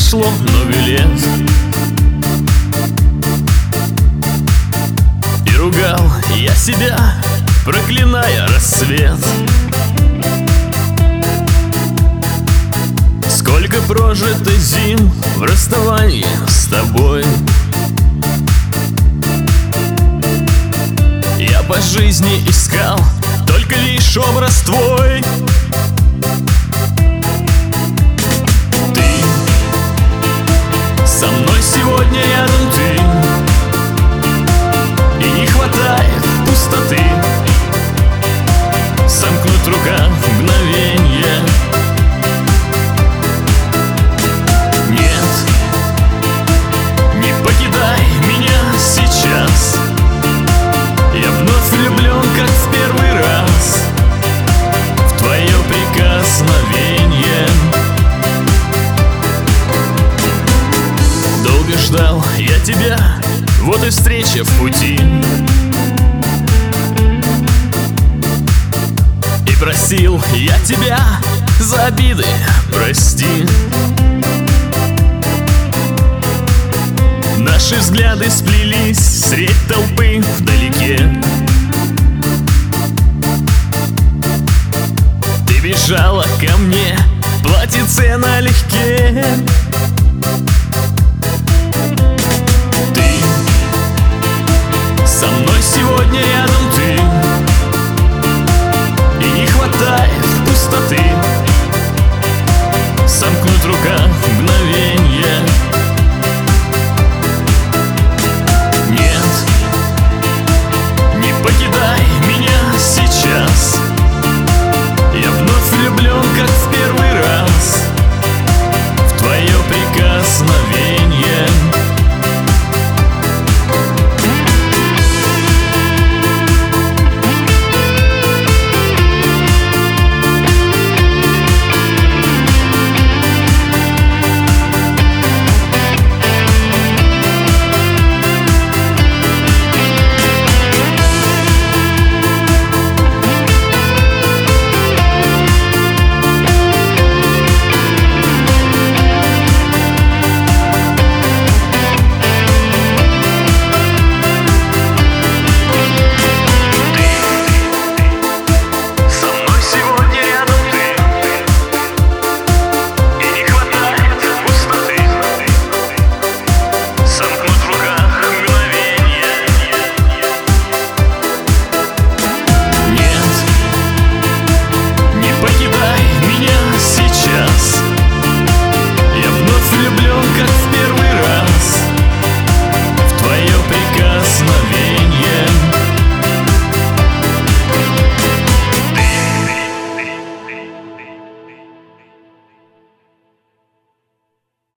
прошло много лет, и ругал я себя, проклиная рассвет. Сколько прожито зим в расставании с тобой. Я по жизни искал только лишь образ твой. Ты со мной сегодня рядом, ты, и не хватает пустоты сомкнуть в руках мгновенье. Нет, не покидай меня сейчас. Я вновь влюблен, как в первый раз, в твое прикосновение. Долго ждал я тебя, вот и встреча в пути. И просил я тебя за обиды прости. Наши взгляды сплелись средь толпы вдалеке. Ты бежала ко мне, платьице налегке.